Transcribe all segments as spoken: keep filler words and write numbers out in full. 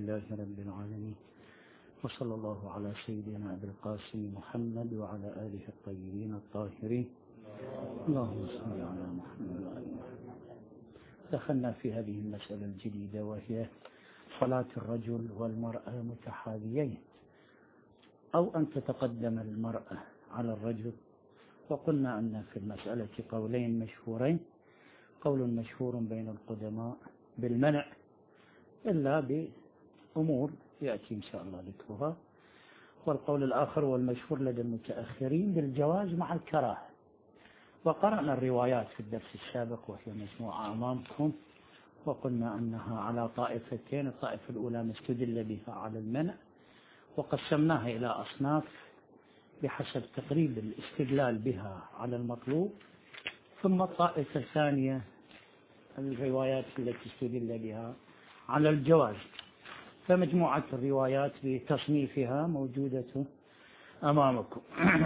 لله رب العالمين، وصلى الله على سيدنا أبي القاسم محمد وعلى آله الطيبين الطاهرين. اللهم صل على محمد وعلى آله. دخلنا في هذه المسألة الجديدة، وهي صلاة الرجل والمرأة متحاذيين، أو أن تتقدم المرأة على الرجل. وقلنا أن في المسألة قولين مشهورين: قول مشهور بين القدماء بالمنع إلا بأمور يأتي إن شاء الله ذكرها، والقول الآخر والمشهور لدى المتأخرين بالجواز مع الكراهة. وقرأنا الروايات في الدرس السابق وهي مجموعة أمامكم، وقلنا أنها على طائفتين: الطائفة الأولى ما استدل بها على المنع، وقسمناها إلى أصناف بحسب تقريب الاستدلال بها على المطلوب، ثم الطائفة الثانية الروايات التي استدل بها على الجواز. فمجموعة الروايات بتصنيفها موجودة أمامكم.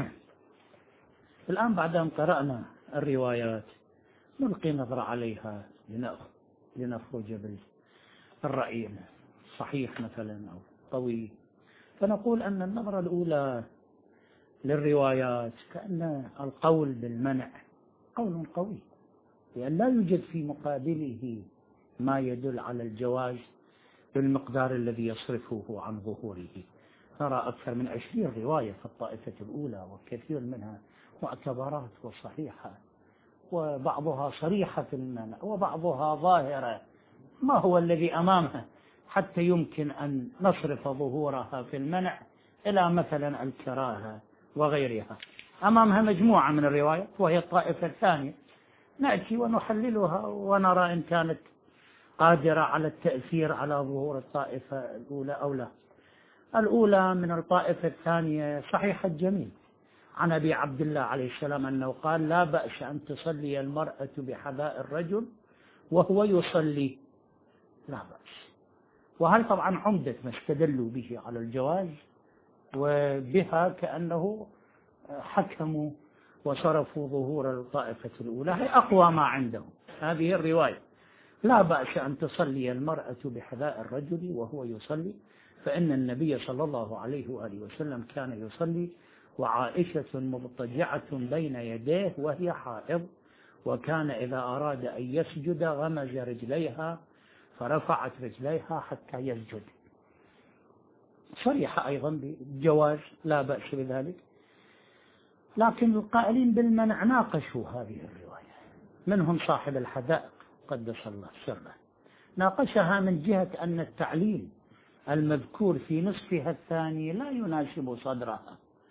الآن بعد أن قرأنا الروايات نلقي نظرة عليها لنخرج بالرأي الصحيح مثلا أو قوي. فنقول أن النظرة الأولى للروايات كأن القول بالمنع قول قوي، لأن لا يوجد في مقابله ما يدل على الجواز بالمقدار الذي يصرفه عن ظهوره. نرى أكثر من عشرين رواية في الطائفة الأولى، وكثير منها معتبرات وصحيحة، وبعضها صريحة في المنع وبعضها ظاهرة ما هو الذي أمامها حتى يمكن أن نصرف ظهورها في المنع إلى مثلا الكراهة وغيرها. أمامها مجموعة من الروايات وهي الطائفة الثانية، نأتي ونحللها ونرى إن كانت قادرة على التأثير على ظهور الطائفة الأولى أو لا. الأولى من الطائفة الثانية صحيح الجميل عن أبي عبد الله عليه السلام أنه قال: لا بأس أن تصلي المرأة بحذاء الرجل وهو يصلي، لا بأس. وهل طبعا عمدة ما استدلوا به على الجواز، وبها كأنه حكموا وصرفوا ظهور الطائفة الأولى، هي أقوى ما عندهم هذه الرواية: لا بأس أن تصلي المرأة بحذاء الرجل وهو يصلي، فإن النبي صلى الله عليه وآله وسلم كان يصلي وعائشة مضطجعة بين يديه وهي حائض، وكان إذا أراد أن يسجد غمز رجليها فرفعت رجليها حتى يسجد. صريحة أيضا بالجواز، لا بأس بذلك. لكن القائلين بالمنع ناقشوا هذه الرواية، منهم صاحب الحدائق قدس الله سره، ناقشها من جهة أن التعليل المذكور في نصفها الثاني لا يناسب صدرها.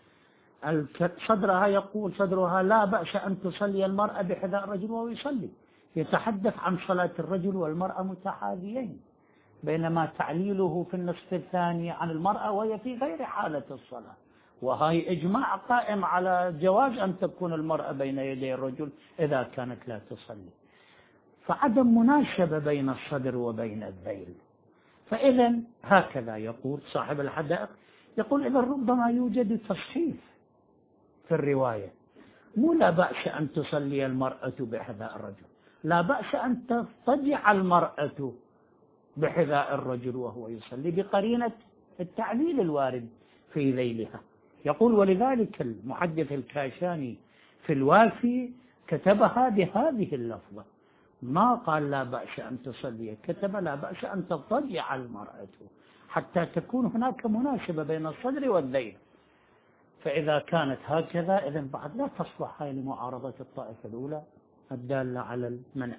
صدرها يقول صدرها: لا بأس أن تصلي المرأة بحذاء الرجل وهو يصلي، يتحدث عن صلاة الرجل والمرأة متحاذيين، بينما تعليله في النصف الثاني عن المرأة وهي في غير حالة الصلاة. وهي إجماع قائم على جواز أن تكون المرأة بين يدي الرجل إذا كانت لا تصلي، فعدم مناسبة بين الصدر وبين الذيل. فإذا هكذا يقول صاحب الحدائق، يقول إذا ربما يوجد تصحيف في الرواية، مو لا بأس أن تصلي المرأة بحذاء الرجل، لا بأس أن تضطجع المرأة بحذاء الرجل وهو يصلي، بقرينة التعليل الوارد في ذيلها. يقول: ولذلك المحدث الكاشاني في الوافي كتبها بهذه اللفظة، ما قال لا بأس أن تصلي، كتب لا بأس أن تضطجع المرأة حتى تكون هناك مناسبة بين الصدر والذيل. فإذا كانت هكذا إذن بعد لا تصلح هاي لمعارضة الطائفة الأولى الدالة على المنع.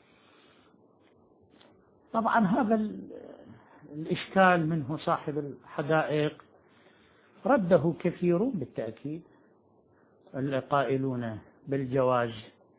طبعا هذا الإشكال منه صاحب الحدائق رده كثيرون بالتأكيد، القائلون بالجواز.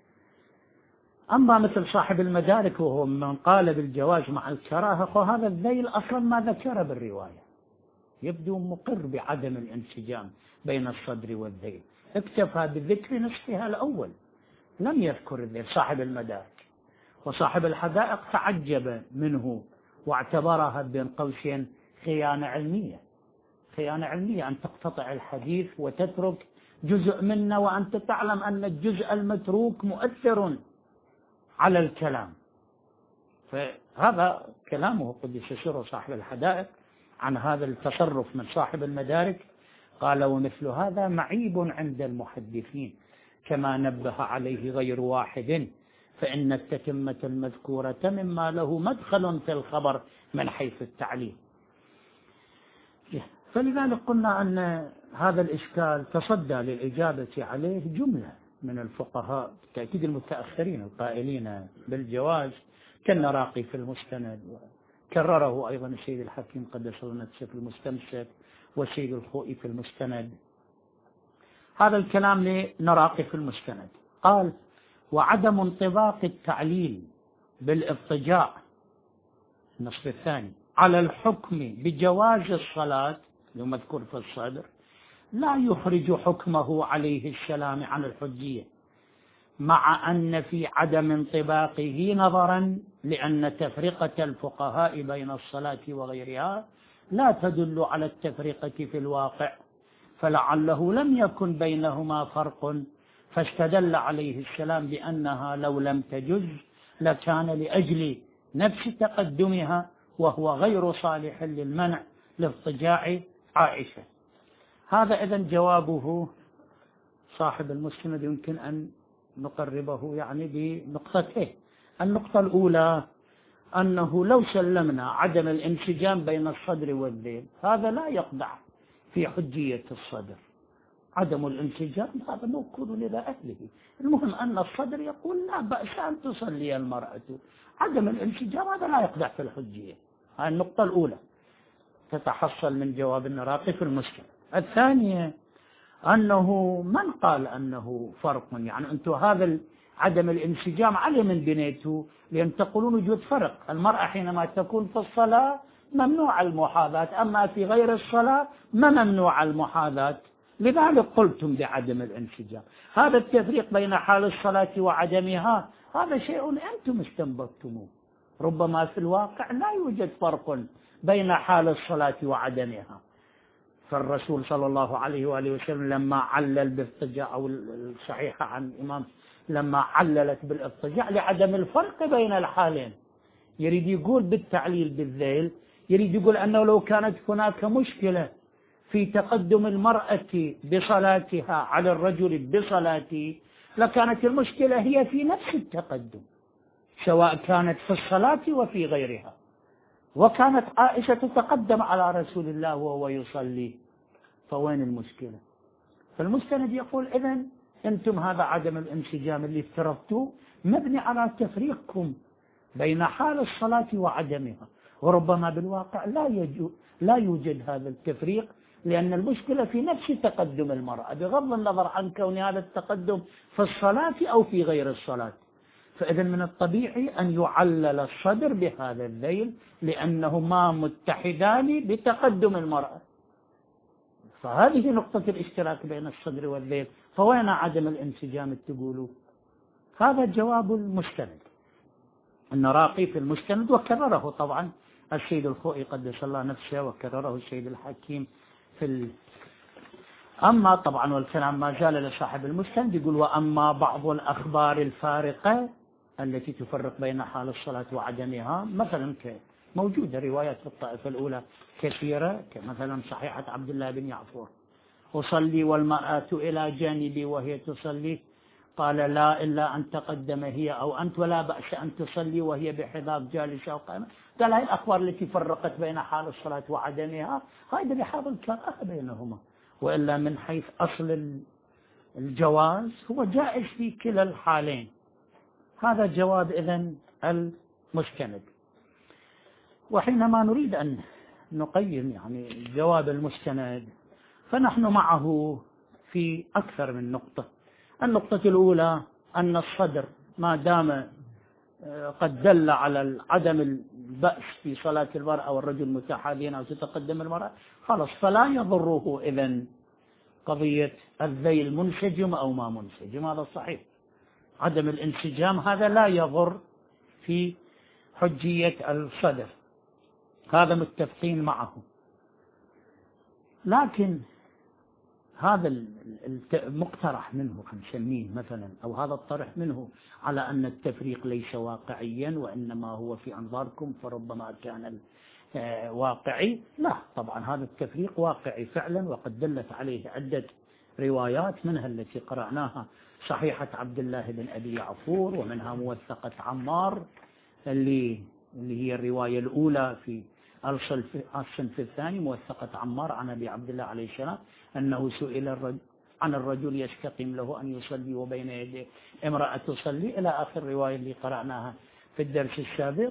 أما مثل صاحب المدارك وهو من قال بالجواز مع الكراهة، فهذا الذيل أصلا ما ذكر بالرواية، يبدو مقر بعدم الانسجام بين الصدر والذيل، اكتفى بذكر نصفها الأول، لم يذكر الذيل صاحب المدارك. وصاحب الحدائق تعجب منه واعتبرها بين قوسين خيانة علمية، خيانة علمية أن تقتطع الحديث وتترك جزء منه، وأنت تعلم أن الجزء المتروك مؤثر على الكلام. فهذا كلامه قدس سره صاحب الحدائق عن هذا التصرف من صاحب المدارك، قال: ومثل هذا معيب عند المحدثين كما نبه عليه غير واحد، فإن التتمة المذكورة مما له مدخل في الخبر من حيث التعليل. فلذلك قلنا أن هذا الإشكال تصدى للإجابة عليه جملة من الفقهاء بالتأكيد المتأخرين القائلين بالجواز، كالنراقي في المستند، وكرره أيضا السيد الحكيم قدس الله نفسه في المستمسك، والسيد الخوئي في المستند. هذا الكلام لنراقي في المستند. قال: وعدم انطباق التعليل بالاضطجاع النصف الثاني على الحكم بجواز الصلاة المذكور في الصدر لا يخرج حكمه عليه السلام عن الحجية، مع أن في عدم انطباقه نظرا لأن تفرقة الفقهاء بين الصلاة وغيرها لا تدل على التفرقة في الواقع، فلعله لم يكن بينهما فرق، فاستدل عليه السلام بأنها لو لم تجز لكان لأجل نفس تقدمها وهو غير صالح للمنع لاضطجاع عائشة. هذا إذن جوابه صاحب المستند. يمكن أن نقربه يعني بنقطتين. النقطة الأولى أنه لو سلمنا عدم الانسجام بين الصدر والذيل هذا لا يقدح في حجية الصدر. عدم الانسجام هذا موكول لدى أهله، المهم أن الصدر يقول لا بأس أن تصلي المرأة. عدم الانسجام هذا لا يقدح في الحجية. هذه النقطة الأولى تتحصل من جواب النراقي في المسلم. الثانية أنه من قال أنه فرق، يعني أنتم هذا عدم الانسجام عليه من بنيته، لأن تقولون وجود فرق. المرأة حينما تكون في الصلاة ممنوع المحاذاة، أما في غير الصلاة ما ممنوع المحاذاة، لذلك قلتم بعدم الانسجام. هذا التفريق بين حال الصلاة وعدمها هذا شيء أنتم استنبطتموه، ربما في الواقع لا يوجد فرق بين حال الصلاة وعدمها. فالرسول صلى الله عليه وآله وسلم لما علل بالاضطجاع، أو الصحيحة عن الإمام لما عللت بالاضطجاع لعدم الفرق بين الحالين، يريد يقول بالتعليل بالذيل، يريد يقول أنه لو كانت هناك مشكلة في تقدم المرأة بصلاتها على الرجل بصلاته لكانت المشكلة هي في نفس التقدم، سواء كانت في الصلاة وفي غيرها. وكانت عائشة تتقدم على رسول الله وهو يصلي، فوين المشكلة؟ فالمستند يقول إذن أنتم هذا عدم الانسجام اللي افترضتوه مبني على تفريقكم بين حال الصلاة وعدمها، وربما بالواقع لا يجو لا يوجد هذا التفريق، لأن المشكلة في نفس تقدم المرأة بغض النظر عن كون هذا التقدم في الصلاة أو في غير الصلاة. فإذا من الطبيعي أن يعلل الصدر بهذا الذيل لأنهما متحدان بتقدم المرأة، فهذه نقطة الاشتراك بين الصدر والذيل. فوين عدم الانسجام تقولوا؟ هذا جواب المستند النراقي في المستند، وكرره طبعا السيد الخوئي قدس الله نفسه، وكرره السيد الحكيم في ال... أما طبعا والكلام ما زال لصاحب المستند، يقول: وأما بعض الأخبار الفارقة التي تفرق بين حال الصلاة وعدمها، مثلا موجودة روايات في الطائفة الأولى كثيرة، كمثلا صحيحة عبد الله بن يعفور: أصلي والمرأة إلى جانبي وهي تصلي، قال: لا إلا أن تقدم هي أو أنت، ولا بأس أن تصلي وهي بحذاء جالسة أو قائمة. قال هاي الأخبار التي فرقت بين حال الصلاة وعدمها هذا بحاضر الكراهة بينهما، وإلا من حيث أصل الجواز هو جائز في كلا الحالين. هذا جواب إذن المستند. وحينما نريد أن نقيم يعني جواب المستند فنحن معه في أكثر من نقطة. النقطة الأولى أن الصدر ما دام قد دل على عدم البأس في صلاة المرأة والرجل متحاذين أو تتقدم المرأة خلاص، فلا يضره إذن قضية الذيل منسجم أو ما منسجم. هذا صحيح، عدم الانسجام هذا لا يضر في حجية الصدر، هذا متفقين معه. لكن هذا المقترح منه نسميه مثلا، أو هذا الطرح منه على أن التفريق ليس واقعيا وإنما هو في أنظاركم فربما كان واقعي، لا طبعا هذا التفريق واقعي فعلا، وقد دلت عليه عدة روايات، منها التي قرأناها صحيحة عبد الله بن أبي يعفور، ومنها موثقة عمار اللي, اللي هي الرواية الأولى في الصنف الثاني، موثقة عمار عن أبي عبد الله عليه السلام أنه سئل الرجل عن الرجل يستقيم له أن يصلي وبين يديه امرأة تصلي، إلى آخر الرواية اللي قرأناها في الدرس السابق.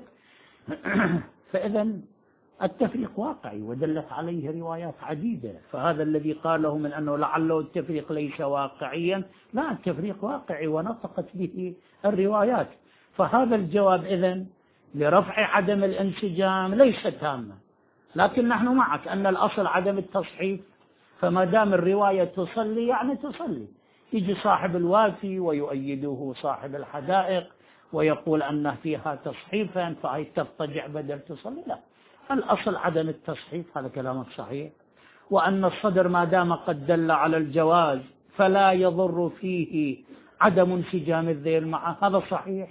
فإذا التفريق واقعي ودلت عليه روايات عديدة، فهذا الذي قاله من أنه لعله التفريق ليس واقعيا، لا، التفريق واقعي ونطقت به الروايات. فهذا الجواب إذن لرفع عدم الانسجام ليس تاما، لكن نحن معك أن الأصل عدم التصحيف، فما دام الرواية تصلي يعني تصلي. يجي صاحب الوافي ويؤيده صاحب الحدائق ويقول أن فيها تصحيفا فهي تضطجع بدل تصلي، لا، الأصل عدم التصحيف، هذا كلامك صحيح. وأن الصدر ما دام قد دل على الجواز فلا يضر فيه عدم انسجام الذيل معه، هذا صحيح.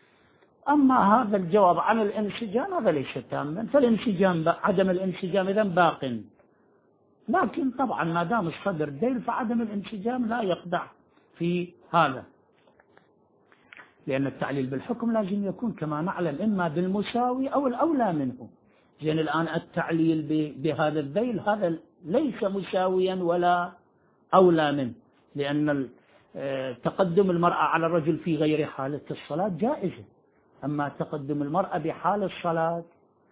أما هذا الجواب عن الانسجام هذا ليس تاما، فالانسجام عدم الانسجام إذن باق، لكن طبعا ما دام الصدر ديل فعدم الانسجام لا يقدح في هذا، لأن التعليل بالحكم لازم يكون كما نعلم إما بالمساوي أو الأولى منه. زين الآن التعليل بهذا الذيل هذا ليس مساويا ولا أولى منه، لأن تقدم المرأة على الرجل في غير حالة الصلاة جائزة، أما تقدم المرأة بحال الصلاة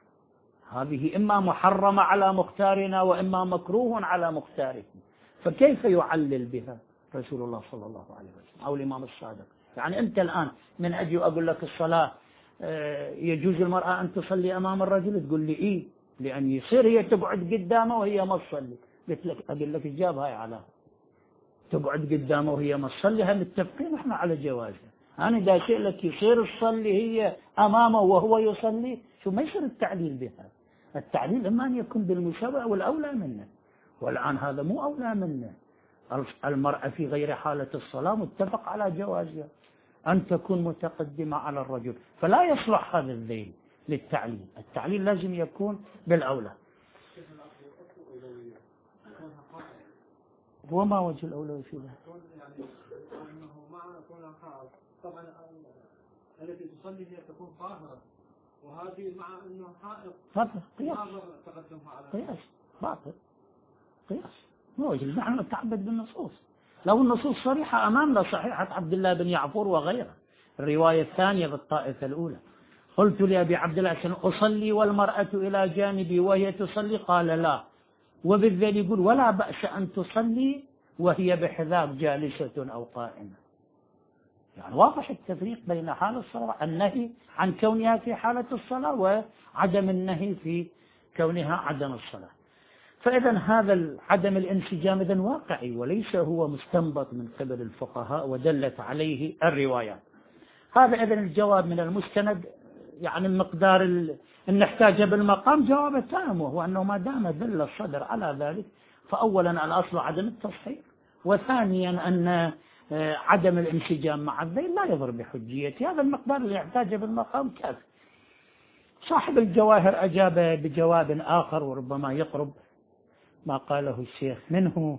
هذه إما محرمة على مختارنا وإما مكروه على مختاره، فكيف يعلل بها رسول الله صلى الله عليه وسلم أو الإمام الصادق؟ يعني أنت الآن من أجي أقول لك الصلاة يجوز المرأة أن تصلي أمام الرجل، تقول لي إيه؟ لأن يصير هي تقعد قدامه وهي ما تصلي. قلت لك أقول لك الجاب هاي على تقعد قدامه وهي ما تصلي، هم متفقين احنا على جوازها. أنا دا شيء لك يصير تصلي هي أمامه وهو يصلي، شو ما يصير التعليل بها؟ التعليل إما أن يكون بالمساواة والأولى منه، والآن هذا مو أولى منه. المرأة في غير حالة الصلاة متفق على جوازها أن تكون متقدمة على الرجل، فلا يصلح هذا الذيل للتعليل، التعليل لازم يكون بالأولى. وما وجه الأولى في ذلك؟ طبعا التي تصلي هي تكون طاهرة، وهذه مع أنه حائض، هذا قياس قياس باطل، قياس ما وجه. نحن نتعبد بالنصوص، لو النصوص صريحة أمامنا صحيحة عبد الله بن يعفور وغيره، الرواية الثانية بالطائفة الأولى، قلت لأبي عبد الله أصلي والمرأة إلى جانبي وهي تصلي، قال لا، وبالذات يقول ولا بأس أن تصلي وهي بحذاء جالسة أو قائمة. يعني واضح التفريق بين حال الصلاة، النهي عن كونها في حالة الصلاة وعدم النهي في كونها عدم الصلاة. فإذا هذا عدم الانسجام إذن واقعي وليس هو مستنبط من قبل الفقهاء ودلت عليه الروايات. هذا إذن الجواب من المستند، يعني المقدار أن نحتاج بالمقام جواب تام، وهو أنه ما دام دل الصدر على ذلك فأولا الأصل عدم التصحيح، وثانيا أن عدم الانسجام مع الذيل لا يضر بحجيته، هذا المقدار اللي يحتاج بالمقام كافي. صاحب الجواهر أجاب بجواب آخر وربما يقرب ما قاله الشيخ منه،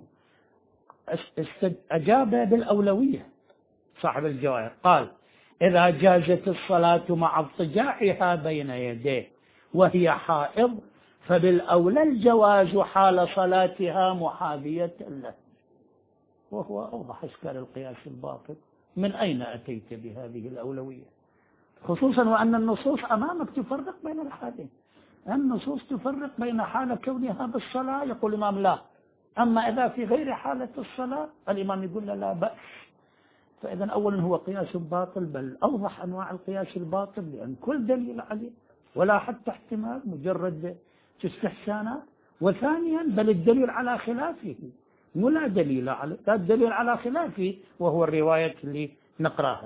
أجاب بالأولوية. صاحب الجواهر قال إذا جازت الصلاة مع اضطجاعها بين يديه وهي حائض فبالأولى الجواز حال صلاتها محاذية له، وهو أوضح إشكال القياس الباطل. من أين أتيت بهذه الأولوية؟ خصوصا وأن النصوص أمامك تفرق بين الحالين، النصوص تفرق بين حالة كونها بالصلاة يقول الإمام لا، أما إذا في غير حالة الصلاة الإمام يقول لا بأس. فإذا أولا هو قياس باطل، بل أوضح أنواع القياس الباطل، لأن كل دليل عليه ولا حتى احتمال، مجرد استحسانات. وثانيا بل الدليل على خلافه، ولا دليل على لا الدليل على خلافه وهو الرواية اللي نقراها.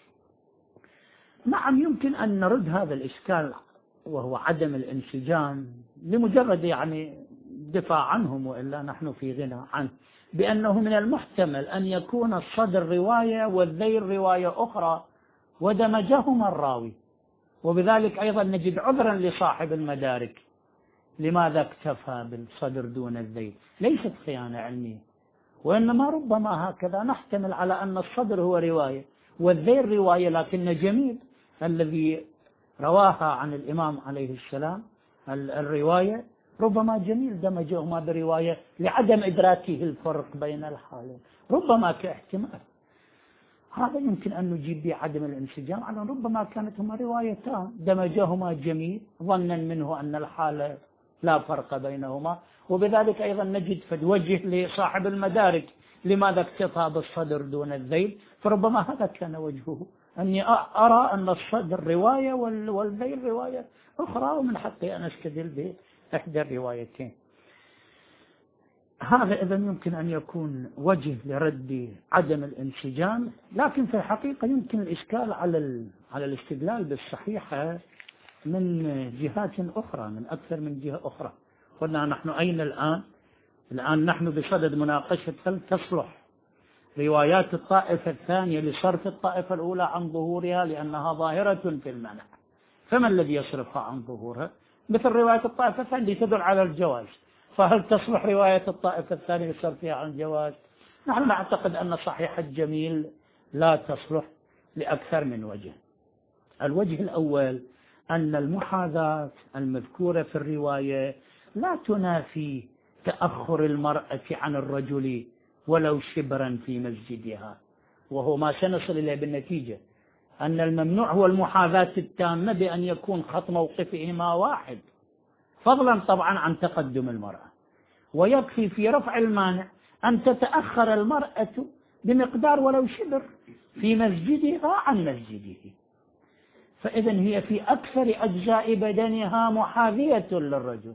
نعم يمكن أن نرد هذا الإشكال وهو عدم الانسجام لمجرد يعني دفاع عنهم، وإلا نحن في غنى عنه. بأنه من المحتمل أن يكون الصدر رواية والذيل رواية أخرى ودمجهما الراوي، وبذلك أيضا نجد عذرا لصاحب المدارك لماذا اكتفى بالصدر دون الذيل. ليست خيانة علمية، وإنما ربما هكذا نحتمل على أن الصدر هو رواية والذيل رواية، لكن جميل الذي رواها عن الإمام عليه السلام الرواية ربما جميل دمجهما برواية لعدم إدراكه الفرق بين الحالين، ربما كاحتمال. هذا يمكن أن نجيب به عدم الانسجام على ربما كانت هما روايتان دمجهما جميل ظنا منه أن الحالة لا فرق بينهما، وبذلك أيضا نجد فد وجه لصاحب المدارك لماذا اكتفى بالصدر دون الذيل، فربما هذا كان وجهه، أني أرى أن الصدر رواية والذيل رواية أخرى، ومن حقي أن أستدل بإحدى الروايتين. هذا إذن يمكن أن يكون وجه لرد عدم الانسجام، لكن في الحقيقة يمكن الإشكال على على الاستدلال بالصحيحة من جهات أخرى، من أكثر من جهة أخرى. قلنا نحن أين الآن؟ الآن نحن بصدد مناقشة هل تصلح روايات الطائفة الثانية لصرف الطائفة الأولى عن ظهورها لأنها ظاهرة في المنع، فما الذي يصرفها عن ظهورها؟ مثل رواية الطائفة الثانية تدل على الجواز، فهل تصلح رواية الطائفة الثانية لصرفها عن الجواز؟ نحن نعتقد أن صحيح الجميل لا تصلح لأكثر من وجه. الوجه الأول أن المحاذاة المذكورة في الرواية لا تنافي تأخر المرأة عن الرجل ولو شبرا في مسجدها، وهو ما سنصل إليه بالنتيجة أن الممنوع هو المحاذاة التامة بأن يكون خط موقفهما واحد، فضلا طبعا عن تقدم المرأة، ويكفي في رفع المانع أن تتأخر المرأة بمقدار ولو شبر في مسجدها عن مسجده، فإذا هي في أكثر أجزاء بدنها محاذية للرجل.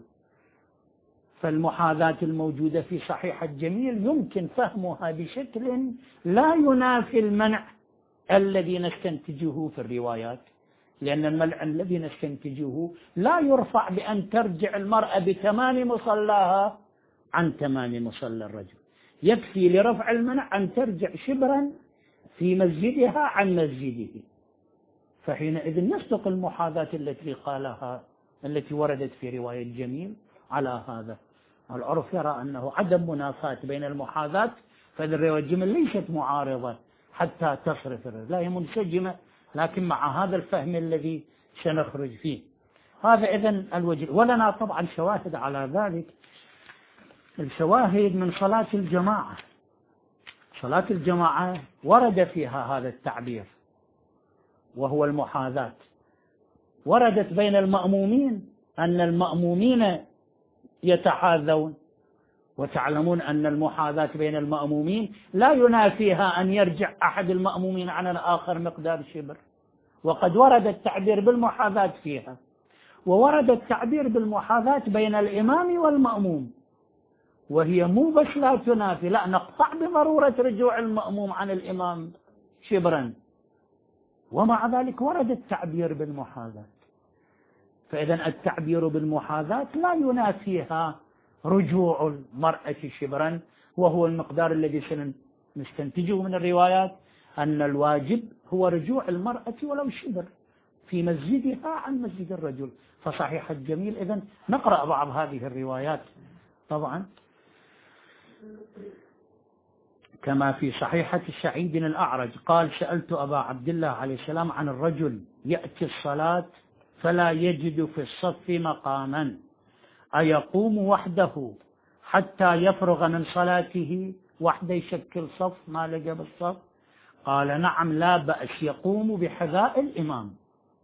فالمحاذاة الموجودة في صحيح الجميل يمكن فهمها بشكل لا ينافي المنع الذي نستنتجه في الروايات، لأن المنع الذي نستنتجه لا يرفع بأن ترجع المرأة بتمام مصلاها عن تمام مصلى الرجل، يكفي لرفع المنع أن ترجع شبرا في مسجدها عن مسجده، فحينئذ يصدق المحاذاة التي قالها التي وردت في رواية جميل على هذا. العرف يرى أنه عدم منافاة بين المحاذاة، فإذا رواية جميل ليست معارضة حتى تصرف الرجل، لا هي منسجمة، لكن مع هذا الفهم الذي سنخرج فيه. هذا إذن الوجه. ولنا طبعا شواهد على ذلك، الشواهد من صلاة الجماعة. صلاة الجماعة ورد فيها هذا التعبير وهو المحاذاة، وردت بين المأمومين أن المأمومين يتحاذون، وتعلمون أن المحاذاة بين المأمومين لا ينافيها أن يرجع أحد المأمومين عن الآخر مقدار شبر، وقد ورد التعبير بالمحاذاة فيها، وورد التعبير بالمحاذاة بين الإمام والمأموم، وهي مو بس لا تنافي، لا نقطع بضرورة رجوع المأموم عن الإمام شبرا، ومع ذلك ورد التعبير بالمحاذاة. فإذا التعبير بالمحاذاة لا ينافيها رجوع المرأة شبرا، وهو المقدار الذي سنستنتجه من الروايات أن الواجب هو رجوع المرأة ولو شبر في مسجدها عن مسجد الرجل. فصحيح الجميل إذن نقرأ بعض هذه الروايات طبعا كما في صحيحة سعيد الأعرج قال: سألت أبا عبد الله عليه السلام عن الرجل يأتي الصلاة فلا يجد في الصف مقاما أيقوم وحده حتى يفرغ من صلاته وحده يشكل صف ما لقى بالصف؟ قال: نعم لا بأس، يقوم بحذاء الإمام.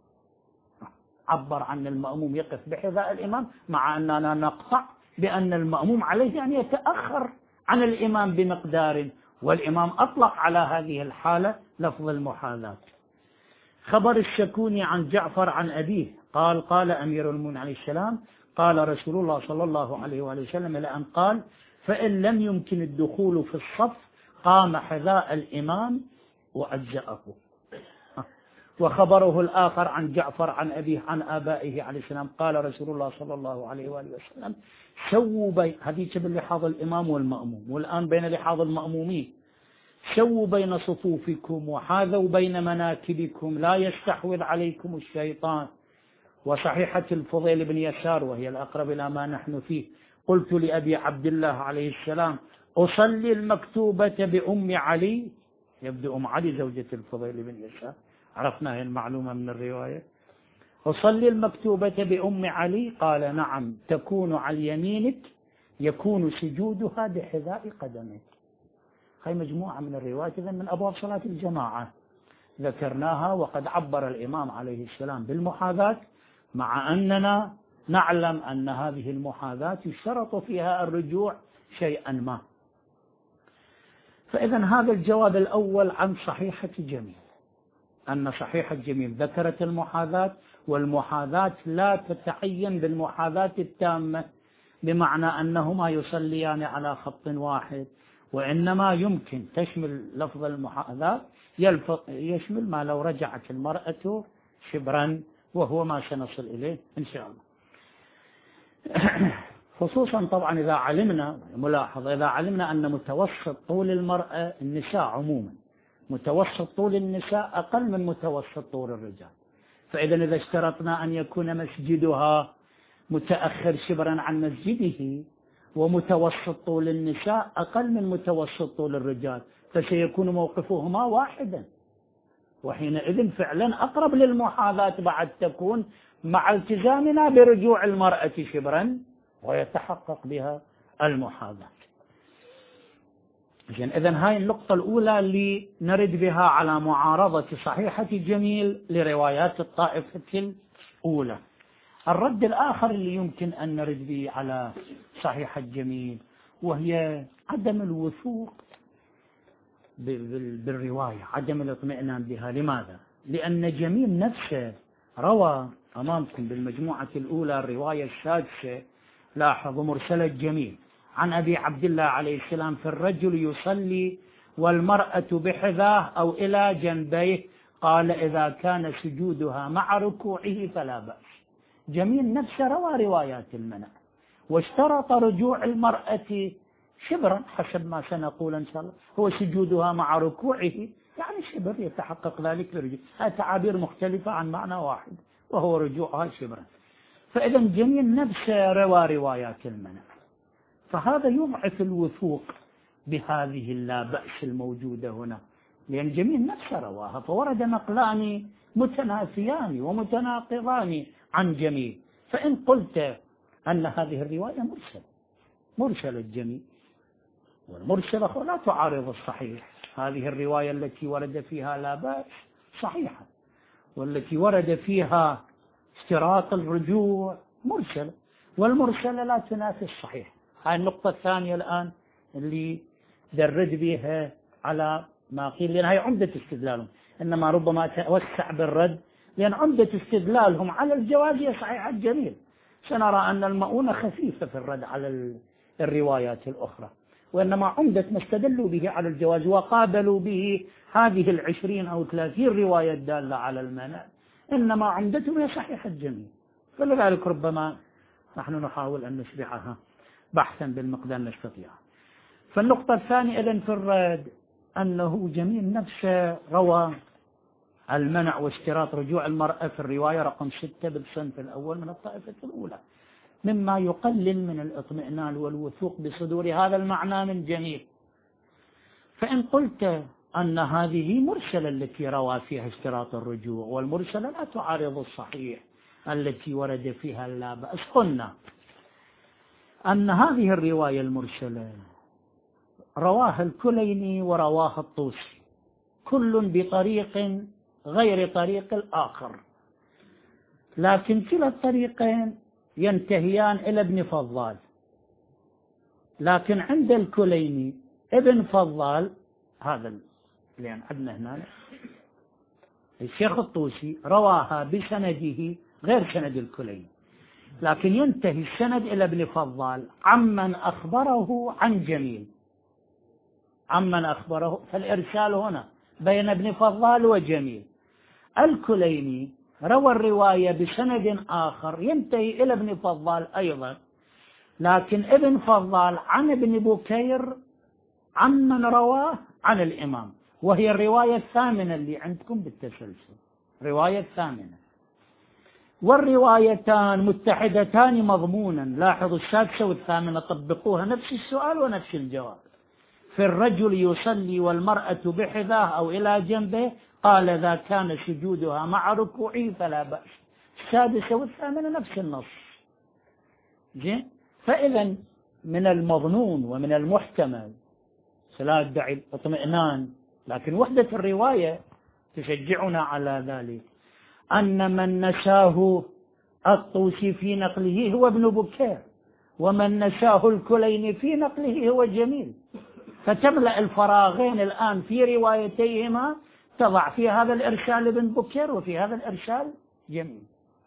عبر عن المأموم يقف بحذاء الإمام، مع أننا نقطع بأن المأموم عليه أن يتأخر عن الإمام بمقدار، والإمام أطلق على هذه الحالة لفظ المحاذاة. خبر الشكوني عن جعفر عن أبيه قال: قال أمير المؤمنين عليه السلام: قال رسول الله صلى الله عليه وآله وسلم لأن قال: فإن لم يمكن الدخول في الصف قام حذاء الإمام وأجزأه. وخبره الآخر عن جعفر عن أبيه عن آبائه عليه السلام قال رسول الله صلى الله عليه وآله وسلم سووا بين هذه بين لحاظ الإمام والمأموم، والآن بين لحاظ المأمومين، سووا بين صفوفكم وحاذوا بين مناكبكم لا يستحوذ عليكم الشيطان. وصحيحة الفضيل بن يسار وهي الأقرب إلى ما نحن فيه قلت لأبي عبد الله عليه السلام أصلي المكتوبة بأم علي، يبدو أم علي زوجة الفضيل بن يسار، عرفنا هذه المعلومة من الرواية. أصلي المكتوبة بأم علي؟ قال نعم، تكون على يمينك يكون سجودها بحذاء قدمك. هاي مجموعة من الروايات إذن من أبواب صلاة الجماعة ذكرناها، وقد عبر الإمام عليه السلام بالمحاذاة، مع أننا نعلم أن هذه المحاذاة يشترط فيها الرجوع شيئا ما. فإذا هذا الجواب الأول عن صحيحة جميل، أن صحيحة جميل ذكرت المحاذاة، والمحاذاة لا تتعين بالمحاذاة التامة بمعنى أنهما يصليان على خط واحد، وإنما يمكن تشمل لفظ المحاذاة يشمل ما لو رجعت المرأة شبرا، وهو ما سنصل إليه إن شاء الله. خصوصا طبعا إذا علمنا ملاحظة إذا علمنا أن متوسط طول المرأة النساء عموما متوسط طول النساء أقل من متوسط طول الرجال، فإذا إذا اشترطنا أن يكون مسجدها متأخر شبرا عن مسجده ومتوسط طول النساء أقل من متوسط طول الرجال، فسيكون موقفهما واحدا، وحينئذ فعلا أقرب للمحاذاة بعد تكون مع التزامنا برجوع المرأة شبرا ويتحقق بها المحاذاة. إذن هاي النقطة الأولى اللي نرد بها على معارضة صحيحة جميل لروايات الطائفة الأولى. الرد الآخر اللي يمكن أن نرد به على صحيحة جميل وهي عدم الوثوق بالرواية، عدم الاطمئنان بها. لماذا؟ لأن جميل نفسه روى أمامكم بالمجموعة الأولى الرواية السادسة، لاحظوا مرسلة جميل عن أبي عبد الله عليه السلام في الرجل يصلي والمرأة بحذاه أو إلى جنبيه، قال إذا كان سجودها مع ركوعه فلا بأس. جميل نفسه روى روايات المنع واشترط رجوع المرأة شبرا حسب ما سنقول إن شاء الله، هو سجودها مع ركوعه يعني شبر يتحقق ذلك برجوع. هذه تعابير مختلفة عن معنى واحد وهو رجوعها شبرا. فإذا جميل نفسه روى روايات المنع، فهذا يضعف الوثوق بهذه اللا بأس الموجودة هنا، لأن جميل نفسه رواها، فورد نقلان متنافيان ومتناقضان عن جميل. فإن قلت أن هذه الرواية مرسلة مرسلة جميل، والمرسلة لا تعارض الصحيح، هذه الرواية التي ورد فيها لا بأس صحيحة، والتي ورد فيها اشتراط الرجوع مرسلة، والمرسلة لا تنافي الصحيح. هاي النقطة الثانية الآن اللي درد بها على ما قيل، لأن هي عمدة استدلالهم، إنما ربما توسع بالرد، لأن عمدة استدلالهم على الجواز هي صحيحة جميل. سنرى أن المؤونة خفيفة في الرد على الروايات الأخرى، وإنما عمدة ما استدلوا به على الجواز وقابلوا به هذه العشرين أو ثلاثين رواية دالة على المنع، إنما عمدتهم هي صحيحة جميل. فلذلك ربما نحن نحاول أن نشرحها بحثا بالمقدار نستطيع. فالنقطة الثانية إذن في الرد أنه جميل نفسه روى المنع واشتراط رجوع المرأة في الرواية رقم ستة بالصنف الأول من الطائفة الأولى، مما يقلل من الاطمئنان والوثوق بصدور هذا المعنى من جميل. فإن قلت أن هذه مرسلة التي روى فيها اشتراط الرجوع، والمرسلة لا تعارض الصحيح التي ورد فيها لا بأس، قلنا أن هذه الرواية المرسلة رواها الكليني ورواها الطوسي، كل بطريق غير طريق الآخر، لكن كلا الطريقين ينتهيان إلى ابن فضال. لكن عند الكليني ابن فضال هذا لأن عندنا هنا الشيخ الطوسي رواها بسنده غير سند الكليني، لكن ينتهي السند إلى ابن فضال عمن أخبره عن جميل، عمن أخبره. فالإرسال هنا بين ابن فضال وجميل. الكليني روى الرواية بسند آخر ينتهي إلى ابن فضال أيضا، لكن ابن فضال عن ابن بكير عمن رواه عن الإمام، وهي الرواية الثامنة اللي عندكم بالتسلسل، رواية الثامنة. والروايتان متحدتان مضمونا، لاحظوا السادسة والثامنة طبقوها نفس السؤال ونفس الجواب. في الرجل يصلي والمرأة بحذاه أو إلى جنبه، قال إذا كان سجودها مع ركوعه فلا بأس. السادسة والثامنة نفس النص. زين، فإذا من المظنون ومن المحتمل، لا أدعي اطمئنان، لكن وحدة الرواية تشجعنا على ذلك، أن من نساه الطوسي في نقله هو ابن بكير، ومن نساه الكليني في نقله هو جميل، فتملأ الفراغين الآن في روايتيهما، تضع في هذا الإرسال ابن بكير وفي هذا الإرسال جميل.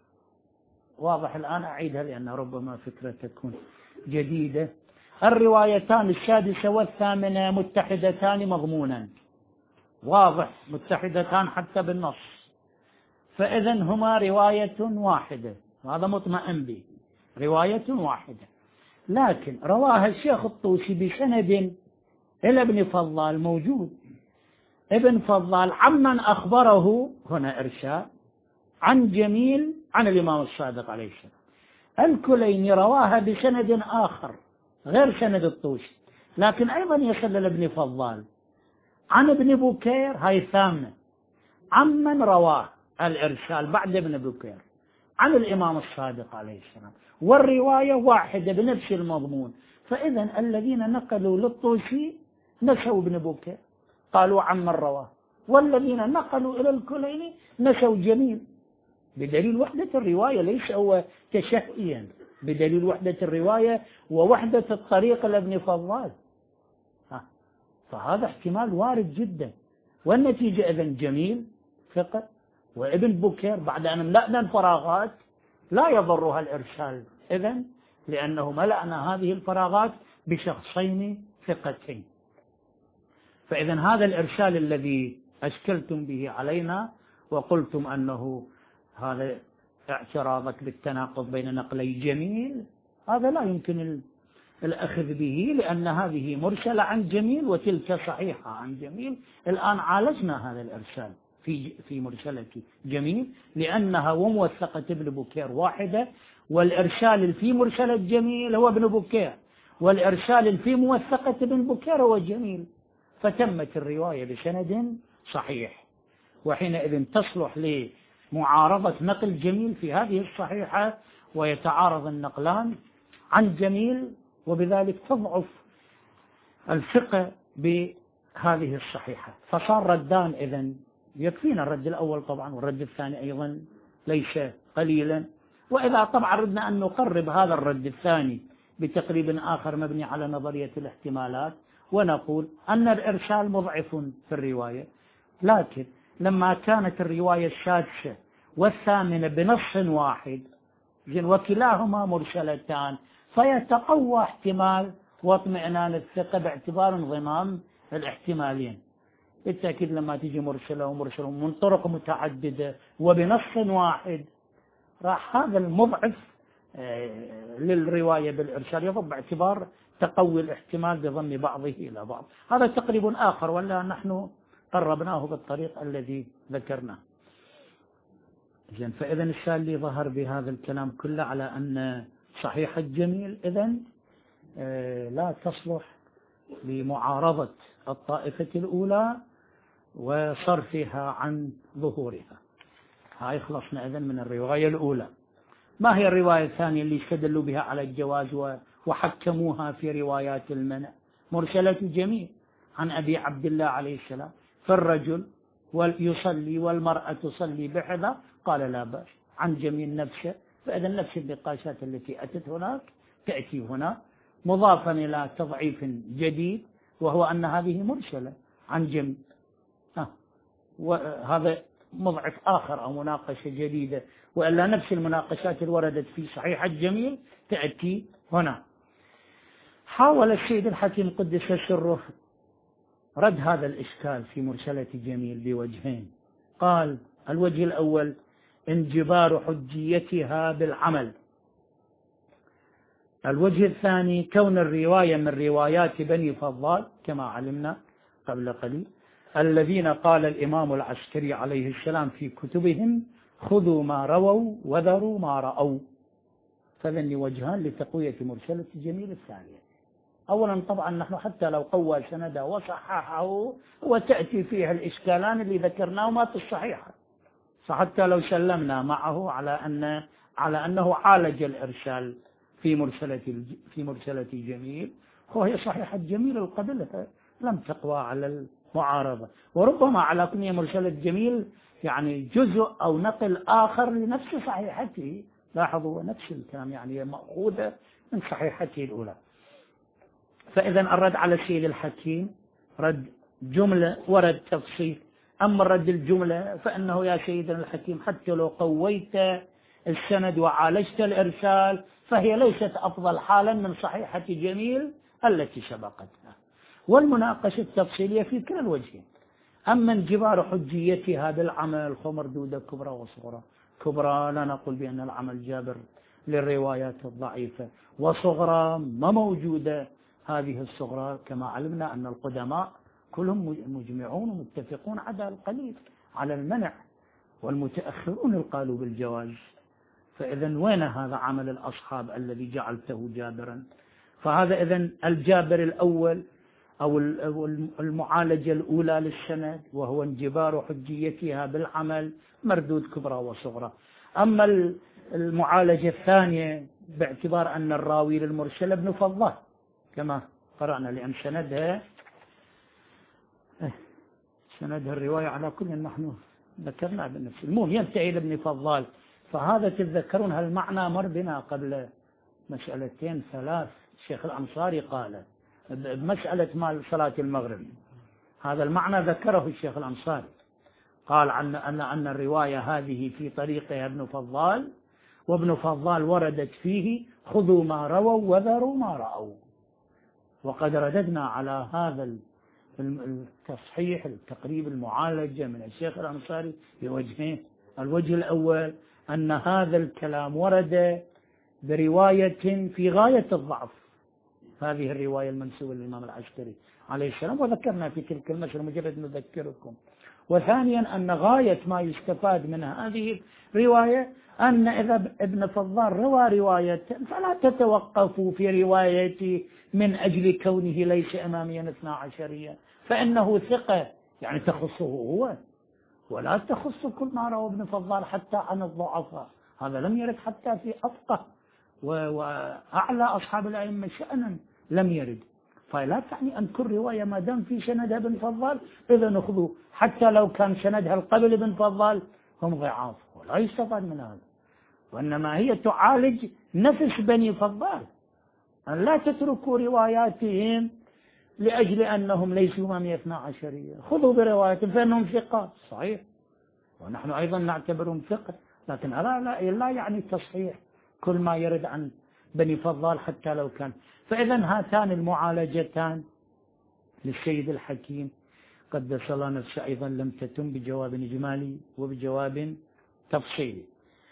واضح الآن؟ أعيدها لأن ربما فكرة تكون جديدة. الروايتان السادسة والثامنة متحدتان مضمونا، واضح، متحدتان حتى بالنص، فإذا هما رواية واحدة، هذا مطمئن به، رواية واحدة. لكن رواها الشيخ الطوسي بسند إلى ابن فضال موجود، ابن فضال عمن أخبره، هنا إرشاد، عن جميل عن الإمام الصادق عليه السلام. الكليني رواها بسند آخر غير سند الطوسي، لكن أيضا يصل لابن فضال عن ابن بكير، هاي الثامنة، عمن رواه الإرسال بعد ابن بكير عن الإمام الصادق عليه السلام، والرواية واحدة بنفس المضمون. فإذا الذين نقلوا للطوسي نسوا ابن بكير، قالوا عمن رواه، والذين نقلوا إلى الكليني نسوا جميل، بدليل وحدة الرواية، ليس هو تشهيا، بدليل وحدة الرواية ووحدة الطريق لابن فضال. فهذا احتمال وارد جدا، والنتيجة إذن جميل ثقة، وابن بكير بعد أن ملأنا الفراغات لا يضرها الإرسال، إذن لأنه ملأنا هذه الفراغات بشخصين ثقتين. فإذن هذا الإرسال الذي أشكلتم به علينا وقلتم أنه هذا اعتراضك بالتناقض بين نقلي جميل، هذا لا يمكن الأخذ به، لأن هذه مرسلة عن جميل وتلك صحيحة عن جميل. الآن عالجنا هذا الإرسال في في مرسلة جميل، لأنها وموثقة ابن بكير واحدة، والإرسال في مرسلة جميل هو ابن بكير، والإرسال في موثقة ابن بكير هو جميل، فتمت الرواية بسند صحيح، وحينئذ تصلح لمعارضة نقل جميل في هذه الصحيحة، ويتعارض النقلان عن جميل، وبذلك تضعف الثقة بهذه الصحيحة. فصار ردان، إذن يكفينا الرد الأول طبعا، والرد الثاني أيضا ليس قليلا. وإذا طبعا ردنا أن نقرب هذا الرد الثاني بتقريب آخر مبني على نظرية الاحتمالات، ونقول أن الإرسال مضعف في الرواية، لكن لما كانت الرواية السادسة والثامنة بنص واحد وكلاهما مرسلتان، فيتقوى احتمال واطمئنان الثقة باعتبار انضمام الاحتمالين. بالتأكيد لما تيجي مرسلة ومرسلة من طرق متعددة وبنص واحد، راح هذا المضعف للرواية بالإرسال يضب باعتبار تقوي الاحتمال بضم بعضه إلى بعض. هذا تقريب آخر، ولا نحن قربناه بالطريق الذي ذكرناه. إذن فإذا السؤال اللي ظهر بهذا الكلام كله على أن صحيح الجميل إذن لا تصلح لمعارضة الطائفة الأولى وصرفها عن ظهورها. هاي خلصنا إذن من الرواية الأولى. ما هي الرواية الثانية اللي استدلوا بها على الجواز وحكموها في روايات المنع؟ مرسلة جميل عن أبي عبد الله عليه السلام، فالرجل يصلي والمرأة تصلي بحذا، قال لا بأس، عن جميل نفسه. فإذا نفس النقاشات التي أتت هناك تأتي هنا، مضافا إلى تضعيف جديد، وهو أن هذه مرسلة عن جميل، وهذا مضعف آخر أو مناقشة جديدة، وإلا نفس المناقشات اللي وردت في صحيح الجميل تأتي هنا. حاول السيد الحكيم قدس سره رد هذا الإشكال في مرسلة جميل بوجهين. قال الوجه الأول انجبار حجيتها بالعمل. الوجه الثاني كون الرواية من روايات بني فضال كما علمنا قبل قليل، الذين قال الإمام العسكري عليه السلام في كتبهم خذوا ما رووا وذروا ما رأوا. فذني وجهان لتقوية مرسلة الجميل الثانية. أولا طبعا نحن حتى لو قوى سنده وصححه وتأتي فيها الإشكالان اللي ذكرناهما في الصحيحة، فحتى لو سلمنا معه على أن على أنه عالج الإرسال في مرسلة في مرسلة جميل، وهي صحيحة جميل القبل لم تقوى على المعارضة، وربما على كنية مرسلة جميل يعني جزء أو نقل آخر لنفس صحيحته. لاحظوا نفس الكلام يعني مأخوذة من صحيحته الأولى. فإذا الرد على السيد الحكيم رد جملة ورد تفصيل. أما الرد الجملة فإنه يا سيدنا الحكيم حتى لو قويت السند وعالجت الإرسال فهي ليست أفضل حالا من صحيحة جميل التي سبقتها. والمناقشة التفصيلية في كلا الوجهين. أما انجبار حجيتها بالعمل فمردودة كبرى وصغرى. كبرى لا نقول بأن العمل جابر للروايات الضعيفة، وصغرى ما موجودة. هذه الصغرى كما علمنا أن القدماء كلهم مجمعون ومتفقون عدا القليل على المنع، والمتأخرون قالوا بالجواز. فإذا وين هذا عمل الأصحاب الذي جعلته جابرا؟ فهذا إذن الجابر الأول أو المعالجة الأولى للسند وهو انجبار حجيتها بالعمل مردود كبرى وصغرى. أما المعالجة الثانية باعتبار أن الراوي للمرسل ابن فضال كما قرأنا، لأن سندها سندها الرواية على كل نحن ذكرنا بالنفس المهم ينتهي لابن فضال. فهذا تتذكرون هالمعنى مر بنا قبل مسألتين ثلاث. الشيخ الأنصاري قال بمسألة مال صلاة المغرب هذا المعنى ذكره الشيخ الأنصاري، قال عن أن أن الرواية هذه في طريقها ابن فضال، وابن فضال وردت فيه خذوا ما رووا وذروا ما رأوا. وقد رددنا على هذا التصحيح التقريب المعالجة من الشيخ الأنصاري بوجهين. الوجه الأول أن هذا الكلام ورد برواية في غاية الضعف، هذه الرواية المنسوبة للإمام العسكري عليه السلام، وذكرنا في تلك المسألة مجرد نذكركم. وثانيا أن غاية ما يستفاد من هذه الرواية أن إذا ابن فضال روى رواية فلا تتوقفوا في روايتي من أجل كونه ليس إماميا اثنا عشريا، فإنه ثقة يعني تخصه هو، ولا تخص كل ما روى ابن فضال حتى عن الضعفاء. هذا لم يرد حتى في أفقه وأعلى أصحاب الأئمة شأنا لم يرد. فلا تعني أن كل رواية ما دام في سندها ابن فضال إذا نأخذه حتى لو كان سندها القبل ابن فضال هم ضعاف، ولا يستفاد من هذا. وإنما هي تعالج نفس بني فضال، أن لا تتركوا رواياتهم لأجل أنهم ليسوا إمامية اثنا عشرية، خذوا برواياتهم فإنهم ثقات صحيح، ونحن أيضا نعتبرهم ثقة، لكن هذا لا, لا يعني تصحيح كل ما يرد عن بني فضال حتى لو كان. فإذا هاتان المعالجتان للسيد الحكيم قدس الله نفسه أيضا لم تتم بجواب إجمالي وبجواب تفصيلي.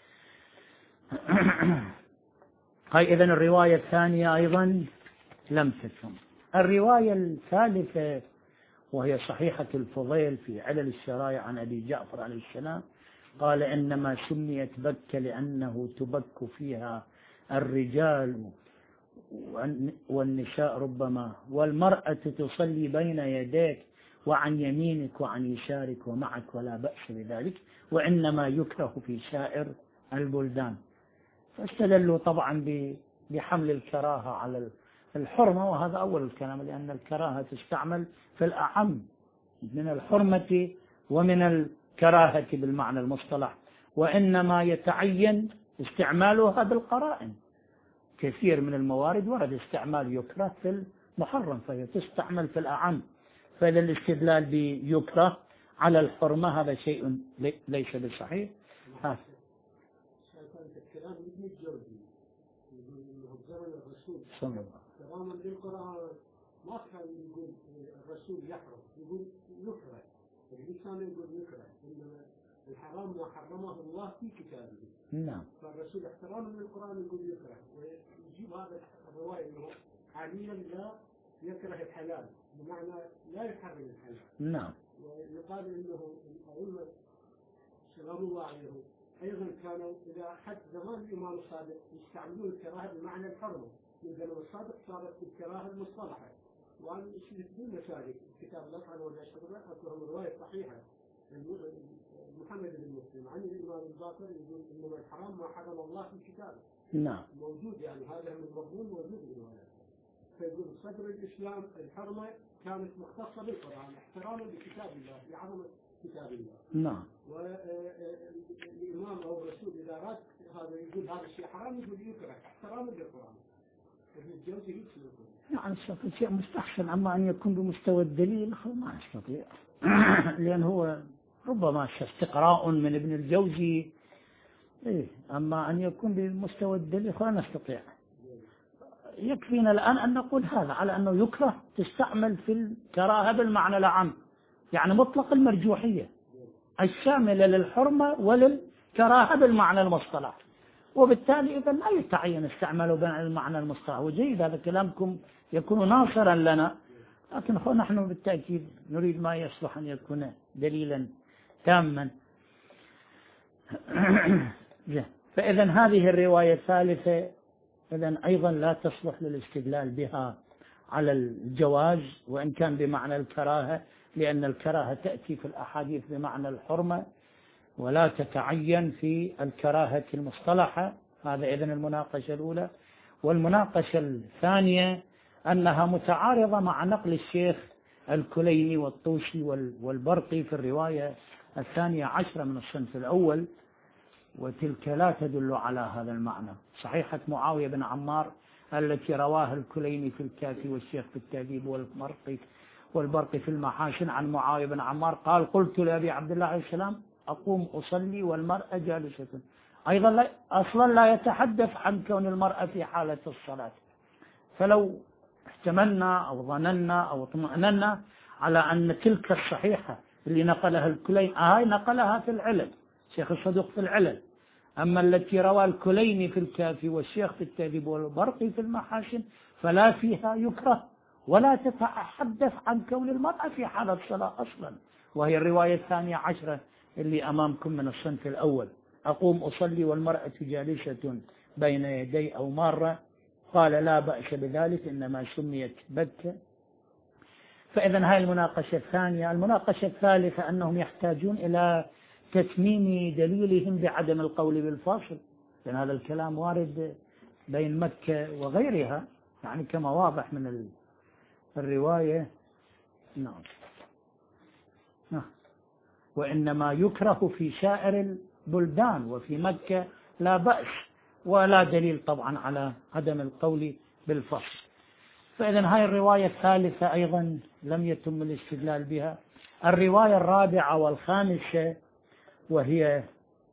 هاي إذن الرواية الثانية أيضا لم تتم. الرواية الثالثة وهي صحيحة الفضيل في علل الشرايع عن أبي جعفر عليه السلام قال إنما سميت بكة لأنه تبك فيها الرجال والنساء ربما، والمرأة تصلي بين يديك وعن يمينك وعن يسارك ومعك ولا بأس بذلك، وإنما يكره في سائر البلدان. فاستدلوا طبعا بحمل الكراهة على الحرمة، وهذا أول الكلام، لأن الكراهة تستعمل في الأعم من الحرمة ومن الكراهة بالمعنى المصطلح، وإنما يتعين استعمالها بالقرائن. كثير من الموارد ورد استعمال يكره في المحرم فهي تستعمل في الأعم، فإذا الاستدلال بيكره على الحرمة هذا شيء ليس بصحيح. ها الكلام ابن الجوزي يقول انه بزمن الرسول صلى الله تماما للقراءة ما كان يقول الرسول يحرم، يقول يكره، الإنسان يقول يكره، إنما الحرام ما حرمه الله في كتابه. نعم. فالرسول احتراما للقرآن يقول يكره، ويجيب هذا الرواية انه عليا لا يكره الحلال، بمعنى لا يحرم الحلال. نعم. ويقال انه الأئمة سلام الله عليهم ايضا كانوا الى حد زمان الامام الصادق يستعملون الكراهه بمعنى الحرمه، من زمن الصادق صارت الكراهه المصطلحه. وانا شفت بالمسالك كتاب لطعن ولا شغله اكثر روايه صحيحه محمد بن مسلم عن الامام الباقر يقول انما الحرام ما حرم الله في كتابه. نعم. موجود يعني هذا من المضمون موجود بالروايات. فيقول صدر الاسلام الحرمه كانت مختصه بالقران احتراما لكتاب الله لعظمه كتاب الله. نعم. والإمام أو الرسول إذا أراد هذا يقول هذا الشيء حرام يقول يكره احتراما للقرآن. ابن الجوزي يقول نعم شيء مستحسن، أما أن يكون بمستوى الدليل ما نستطيع لأن هو ربما استقراء من ابن الجوزي، إيه، أما أن يكون بمستوى الدليل لا نستطيع. يكفينا الآن أن نقول هذا على أنه يكره تستعمل في الكراهة بالمعنى العام، يعني مطلق المرجوحية الشاملة للحرمة وللكراهة بالمعنى المصطلح، وبالتالي إذا لا يتعين استعماله بالمعنى المصطلح. وجيد هذا كلامكم يكون ناصرا لنا، لكن نحن بالتأكيد نريد ما يصلح أن يكون دليلا تاما. فإذا هذه الرواية الثالثة إذن أيضا لا تصلح للاستدلال بها على الجواز وإن كان بمعنى الكراهة، لأن الكراهة تأتي في الأحاديث بمعنى الحرمة ولا تتعين في الكراهة المصطلحة. هذا إذن المناقشة الأولى. والمناقشة الثانية أنها متعارضة مع نقل الشيخ الكليني والطوسي والبرقي في الرواية الثانية عشرة من الصنف الأول، وتلك لا تدل على هذا المعنى. صحيحة معاوية بن عمار التي رواها الكليني في الكافي والشيخ في التهذيب والبرقي والبرقي في المحاسن عن معاوية بن عمار قال قلت لأبي عبد الله عليه السلام أقوم أصلي والمرأة جالسة. أيضا لا أصلا لا يتحدث عن كون المرأة في حالة الصلاة. فلو احتملنا أو ظننا أو اطمأننا على أن تلك الصحيحة اللي نقلها الكليني هاي نقلها في العلل، شيخ الصدوق في العلل، أما التي روى الكليني في الكافي والشيخ في التهذيب والبرقي في المحاسن فلا فيها يكره ولا تتحدث عن كون المرأة في حالة الصلاة أصلا، وهي الرواية الثانية عشرة اللي أمامكم من الصنف الأول. أقوم أصلي والمرأة جالسة بين يدي أو مارة، قال لا بأس بذلك إنما سميت بكة. فإذا هاي المناقشة الثانية. المناقشة الثالثة أنهم يحتاجون إلى تتميم دليلهم بعدم القول بالفاصل، لأن هذا الكلام وارد بين مكة وغيرها يعني كما واضح من الرواية. نعم. وإنما يكره في سائر البلدان وفي مكة لا بأس، ولا دليل طبعا على عدم القول بالفصل. فإذا هاي الرواية الثالثة أيضا لم يتم الاستدلال بها. الرواية الرابعة والخامسة وهي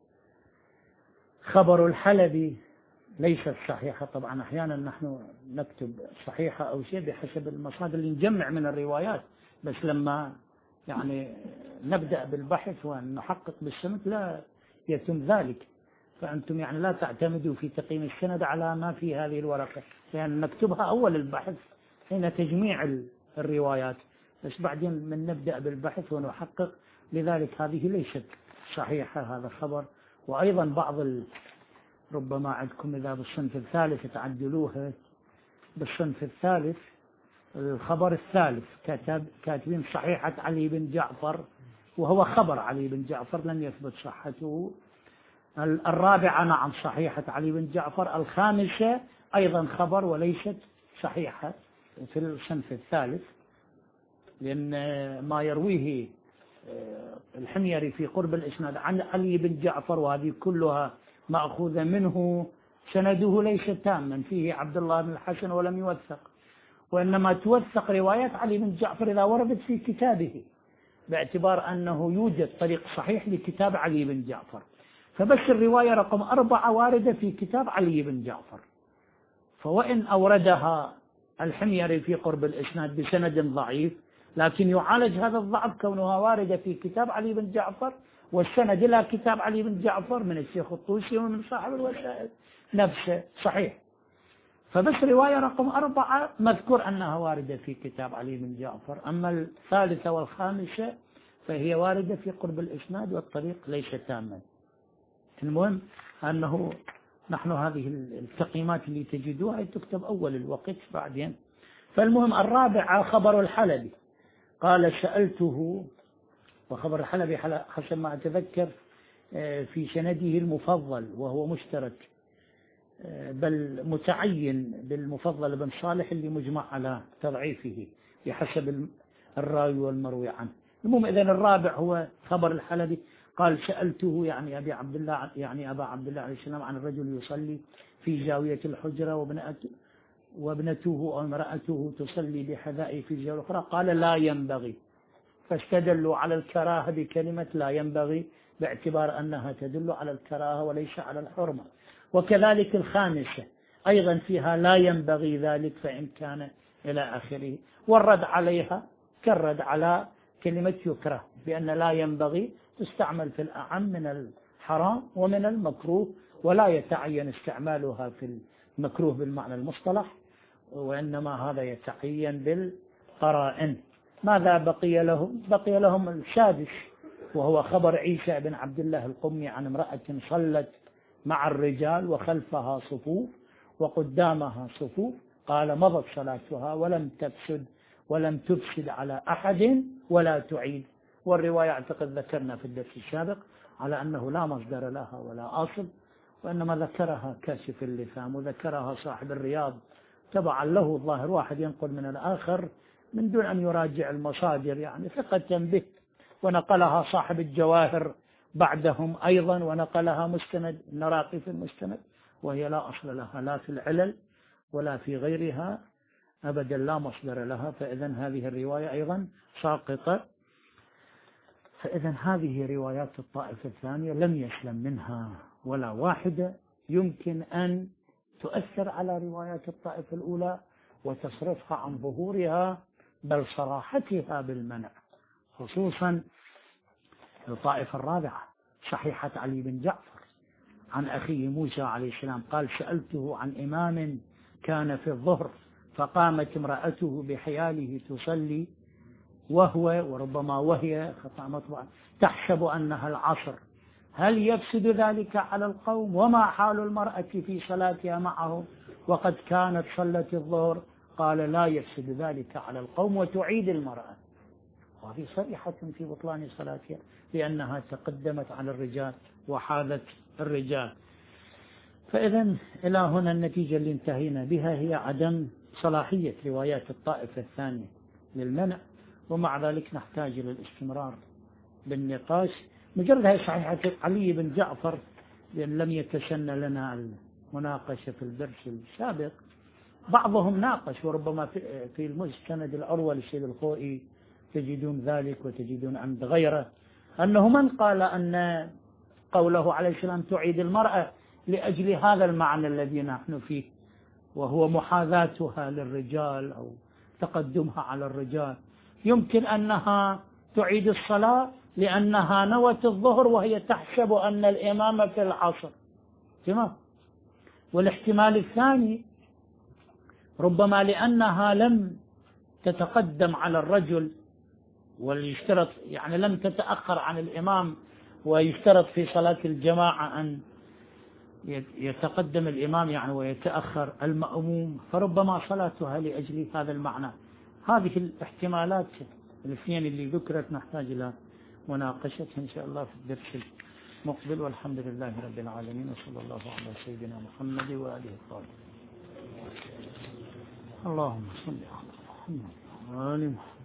خبر الحلبي ليست صحيحة. طبعا أحيانا نحن نكتب صحيحة أو شيء بحسب المصادر اللي نجمع من الروايات، بس لما يعني نبدأ بالبحث ونحقق بالسند لا يتم ذلك. فأنتم يعني لا تعتمدوا في تقييم السند على ما في هذه الورقة، لأن نكتبها أول البحث حين تجميع الروايات، بس بعدين من نبدأ بالبحث ونحقق. لذلك هذه ليست صحيحة هذا الخبر. وأيضا بعض ال... ربما عندكم إذا بالصنف الثالث تعدلوها بالصنف الثالث الخبر الثالث كتب كاتبين صحيحة علي بن جعفر، وهو خبر علي بن جعفر لم يثبت صحته. الرابعة نعم صحيحة علي بن جعفر. الخامسة أيضا خبر وليست صحيحة في الصنف الثالث، لأن ما يرويه الحميري في قرب الإسناد عن علي بن جعفر وهذه كلها مأخوذة منه سنده ليس تاما، فيه عبد الله بن الحسن ولم يوثق، وإنما توثق روايات علي بن جعفر إذا وردت في كتابه، باعتبار أنه يوجد طريق صحيح لكتاب علي بن جعفر. فبس الرواية رقم أربعة واردة في كتاب علي بن جعفر، فوإن أوردها الحميري في قرب الإسناد بسند ضعيف، لكن يعالج هذا الضعف كونها واردة في كتاب علي بن جعفر والسند إلى كتاب علي بن جعفر من الشيخ الطوسي ومن صاحب الوسائل نفسه صحيح. فبس رواية رقم أربعة مذكور أنها واردة في كتاب علي بن جعفر، أما الثالثة والخامسة فهي واردة في قرب الإسناد والطريق ليس تاما. المهم أنه نحن هذه التقييمات اللي تجدوها تكتب أول الوقت بعدين. فالمهم الرابعة خبر الحلبي قال سألته، وخبر الحلبي حسب ما أتذكر في سنده المفضل وهو مشترك بل متعين بالمفضل بن صالح اللي مجمع على تضعيفه بحسب الراوي والمروي عنه. المهم إذن الرابع هو خبر الحلبي قال سألته يعني أبي عبد الله يعني أبا عبد الله عليه السلام عن الرجل يصلي في زاوية الحجرة وابنته وابنته أو امرأته تصلي بحذائه في الزاوية الأخرى، قال لا ينبغي، فاستدلوا على الكراهة بكلمة لا ينبغي باعتبار أنها تدل على الكراهة وليس على الحرمة. وكذلك الخامسة أيضا فيها لا ينبغي ذلك فإن كان إلى آخره، والرد عليها كالرد على كلمة يكره بأن لا ينبغي تستعمل في الأعم من الحرام ومن المكروه، ولا يتعين استعمالها في المكروه بالمعنى المصطلح، وإنما هذا يتعين بالقرائن. ماذا بقي لهم؟ بقي لهم السادس وهو خبر عيسى بن عبد الله القمي عن امرأة صلت مع الرجال وخلفها صفوف وقدامها صفوف، قال مضت صلاتها ولم تفسد ولم تفسد على أحد ولا تعيد. والرواية أعتقد ذكرنا في الدرس السابق على أنه لا مصدر لها ولا أصل، وإنما ذكرها كاشف اللثام وذكرها صاحب الرياض تبعا له الظاهر، واحد ينقل من الآخر من دون أن يراجع المصادر يعني ثقة به، ونقلها صاحب الجواهر بعدهم أيضا ونقلها مستند النراقي في المستند، وهي لا أصل لها لا في العلل ولا في غيرها أبدا، لا مصدر لها. فإذن هذه الرواية أيضا ساقطة. فإذن هذه روايات الطائفة الثانية لم يسلم منها ولا واحدة يمكن أن تؤثر على روايات الطائفة الأولى وتصرفها عن ظهورها بل صراحتها بالمنع، خصوصا الطائفة الرابعة صحيحة علي بن جعفر عن أخيه موسى عليه السلام قال سألته عن إمام كان في الظهر فقامت امرأته بحياله تصلي وهو وربما وهي خطأ مطبع تحسب أنها العصر، هل يفسد ذلك على القوم؟ وما حال المرأة في صلاتها معه وقد كانت صلت الظهر؟ قال لا يفسد ذلك على القوم وتعيد المرأة، وهذه صريحة في بطلان صلاتها لأنها تقدمت على الرجال وحاذت الرجال. فإذا إلى هنا النتيجة اللي انتهينا بها هي عدم صلاحية روايات الطائفة الثانية للمنع، ومع ذلك نحتاج إلى الاستمرار بالنقاش. مجرد هي صحيحة علي بن جعفر لأن لم يتسنى لنا المناقشة في الدرس السابق، بعضهم ناقش وربما في المستند الأول للسيد الخوئي تجدون ذلك وتجدون عند غيره أنه من قال أن قوله عليه السلام تعيد المرأة لأجل هذا المعنى الذي نحن فيه وهو محاذاتها للرجال أو تقدمها على الرجال، يمكن أنها تعيد الصلاة لأنها نوت الظهر وهي تحسب أن الإمام في العصر، تمام. والاحتمال الثاني ربما لأنها لم تتقدم على الرجل ويشترط يعني لم تتأخر عن الإمام، ويشترط في صلاة الجماعة أن يتقدم الإمام يعني ويتأخر المأموم، فربما صلاتها لأجل هذا المعنى. هذه الاحتمالات الاثنين اللي ذكرت نحتاج إلى مناقشتها إن شاء الله في الدرس المقبل، والحمد لله رب العالمين، وصلى الله على سيدنا محمد وآله الطاهرين. اللهم صل على محمد وآل محمد.